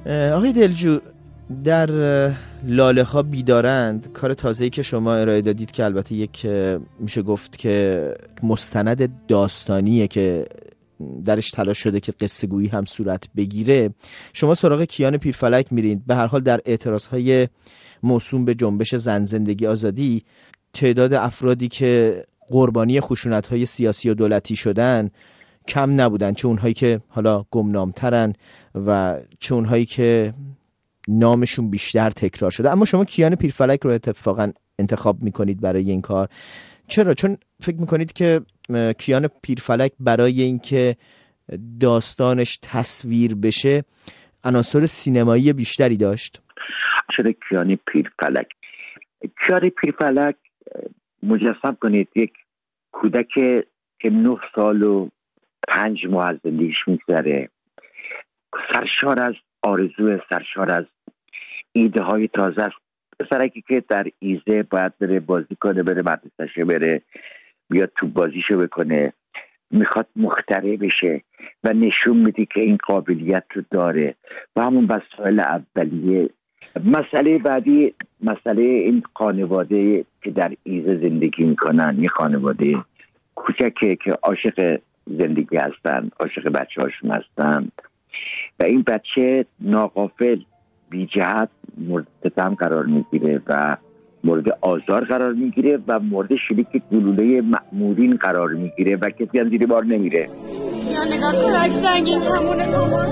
آقای دلجو، در لاله ها بیدارند، کار تازه‌ای که شما ارائه دادید که البته یک میشه گفت که مستند داستانیه که درش تلاش شده که قصه گویی هم صورت بگیره، شما سراغ کیان پیرفلک میرید. به هر حال در اعتراضهای موسوم به جنبش زن زندگی آزادی، تعداد افرادی که قربانی خشونت‌های سیاسی و دولتی شدن کم نبودن، چه اونهایی که حالا گمنامترن و چه اونهایی که نامشون بیشتر تکرار شده. اما شما کیان پیرفلک رو اتفاقا انتخاب میکنید برای این کار. چرا؟ چون فکر میکنید که کیان پیرفلک برای اینکه داستانش تصویر بشه عناصر سینمایی بیشتری داشت؟ چرا کیان پیرفلک؟ کیان پیرفلک مجسم کنید یک کودک که 9 سال و 5 ماه از زندگیش میگذره، سرشار از آرزو، سرشار از ایده های تازه است. پسرکی که در ایزه باید بره بازی کنه، بره مدرسه‌شو بره، بیاد تو بازیشو بکنه، میخواد مخترع بشه و نشون میده که این قابلیت رو داره و همون وسایل اولیه. مسئله بعدی، مسئله این خانواده که در ایزه زندگی میکنن، یه خانواده کوچکه که عاشق زندگی هستن، عاشق بچه هاشون هستن و این بچه ناغافل بی جهت مورد ستم قرار میگیره و مورد آزار قرار میگیره و مورد شلیک گلوله مأمورین قرار میگیره و کسی هم زیر بار نمیره. یا نگاه کن عکس رنگین کمونه مامان.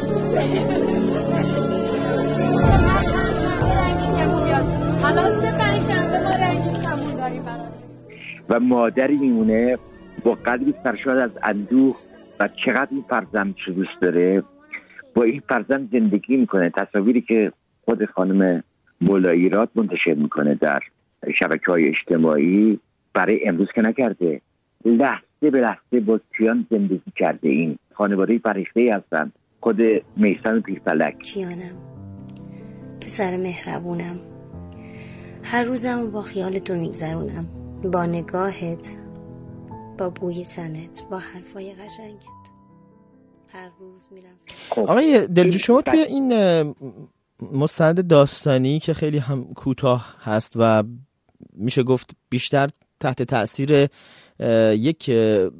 حالا 3-5 شنبه ما رنگین کمون داریم برات. و مادری میمونه با قلبی سرشار از اندوه و چقدر این فرزند رو دوست داره، با این فرزند زندگی میکنه. تصاویری که خود خانم مولاییراد منتشر میکنه در شبکه‌های اجتماعی برای امروز که نکرده، لحظه به لحظه با کیان زندگی کرده. این خانواده فرهیخته‌ای هستن. خود میثم پیرفلک. کیانم، پسر مهربونم، هر روزم با خیال تو میگذرونم، با نگاهت، با بوی تنت، با حرفای قشنگت. هر روز میرم. آقای دلجو، شما توی این مستند داستانی که خیلی هم کوتاه هست و میشه گفت بیشتر تحت تأثیر یک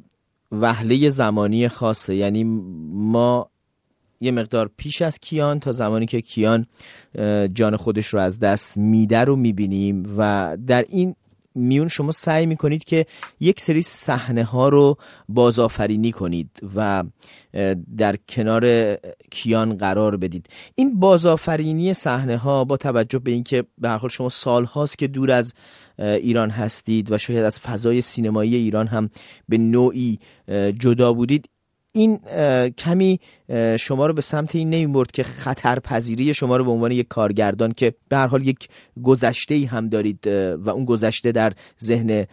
وهله زمانی خاصه، یعنی ما یه مقدار پیش از کیان تا زمانی که کیان جان خودش رو از دست میده رو میبینیم و در این میون شما سعی میکنید که یک سری صحنه ها رو بازآفرینی کنید و در کنار کیان قرار بدید. این بازآفرینی صحنه ها با توجه به اینکه به هر حال شما سال هاست که دور از ایران هستید و شاید از فضای سینمایی ایران هم به نوعی جدا بودید، این کمی شما رو به سمت این نمیبرد که خطرپذیری شما رو به عنوان یک کارگردان که به هر حال یک گذشته‌ای هم دارید و اون گذشته در ذهن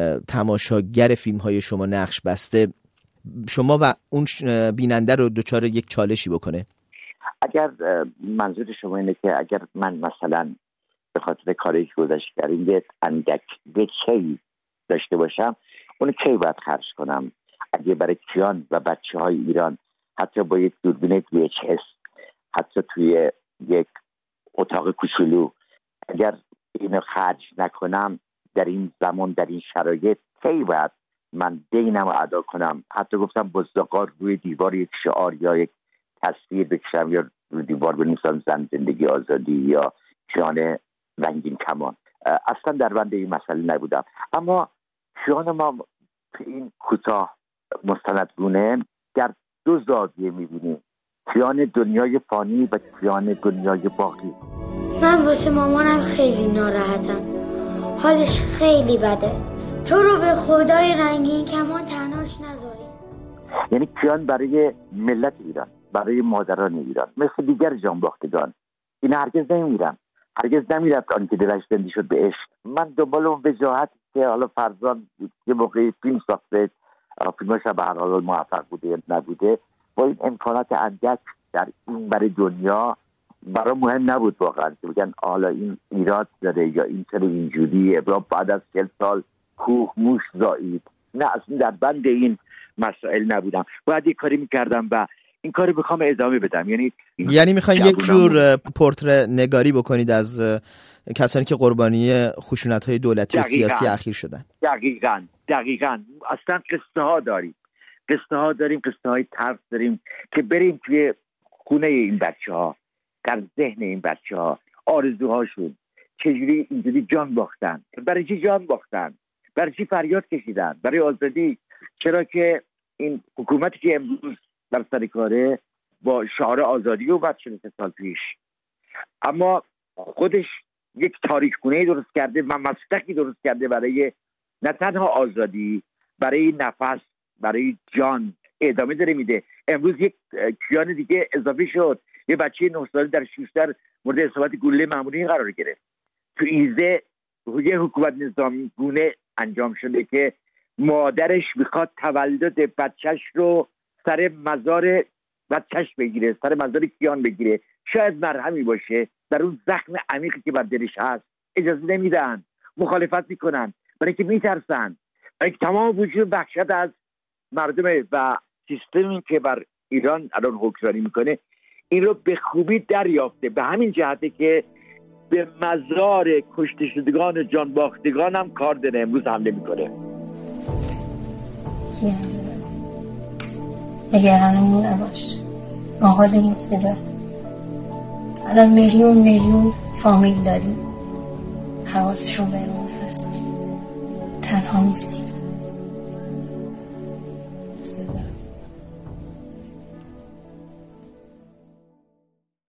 تماشاگر فیلم‌های شما نقش بسته، شما و اون بیننده رو دچار یک چالشی بکنه؟ اگر منظور شما اینه که اگر من مثلا به خاطر کاری که گذشته کردم یه اندک وجهی داشته باشم، اون کی باید خرج کنم؟ اگه برای کیان و بچه‌های ایران حتی با یک دوربین VHS، حتی توی یک اتاق کوچولو، اگر اینو خرج نکنم در این زمان، در این شرایط، کی باید من دینم رو ادا کنم؟ حتی گفتم بزدقار روی دیوار یک شعار یا یک تصویر بکشم یا روی دیوار بنویسم زن زندگی آزادی یا کیان رنگین کمان. اصلا در بند این مسئله نبودم. اما کیان ما این کوتاه مستندگونه در 2 زاویه میبینیم، کیان دنیای فانی و کیان دنیای باقی. من واسه مامانم خیلی ناراحتم، حالش خیلی بده. تو رو به خدای رنگین کمان تنهاش نذاری. یعنی کیان برای ملت ایران، برای مادران ایران، مثل دیگر جانباختگان این هرگز نمیرن، هرگز نمیرفت آن که دلش زنده شد به عشق. من دنبال اون وجاهتی که حالا فرزان یه موقع فیلم ساخته، فیلماش به هر حال موفق بوده یا نبوده، با این امکانات اندک در این برای دنیا برای مهم نبود واقعا که بگن حالا این ایراد داره یا این چرا اینجوریه، بعد از 40 سال کوه موش زایید. نه، اصلا در بند این مسائل نبودم. باید یک کاری میکردم و این کاری بخوام ادامه بدم. یعنی میخواین یک جور پورتره نگاری بکنید از کسانی که قربانی خشونت‌های دولتی و سیاسی اخیر شدن. دقیقاً اصلا قصه ها داریم، قصه های ترس داریم که بریم توی خونه این بچه‌ها، در ذهن این بچه‌ها، آرزوهاشون، چجوری اینجوری جان باختن، برای چی جان باختن، برای چی فریاد کشیدن، برای آزادی. چرا که این حکومتی که امروز در سر کاره با شعار آزادی و بعد 43 سال پیش، اما خودش یک تاریخ‌گونه‌ای درست کرده و مسلکی درست کرده برای نه تنها آزادی، برای نفس، برای جان ادامه داره میده. امروز یک کیان دیگه اضافه شد، یه بچه 9 ساله در شوشتر مورد اصابت گلوله ماموریایی قرار گرفت. تو ایزه یه حکومت نظامی گونه انجام شده که مادرش میخواد تولد بچهش رو سر مزار بچهش بگیره، سر مزار کیان بگیره. شاید مرهمی باشه در اون زخم عمیقی که بر دلش هست. اجازه نمیدن، مخالفت میکنن، برای که میترسن، برای که تمام وجود وحشت از مردم و سیستمی که بر ایران الان حکمرانی میکنه این رو به خوبی دریافته. به همین جهته که به مزار کشته شدگان و جان باختگان هم کار داره، امروز حمله میکنه. نگرانمون نباش، آقا داریم الان میلیون فامیل داریم، حواسشون بهمون هست، تنها نیستی.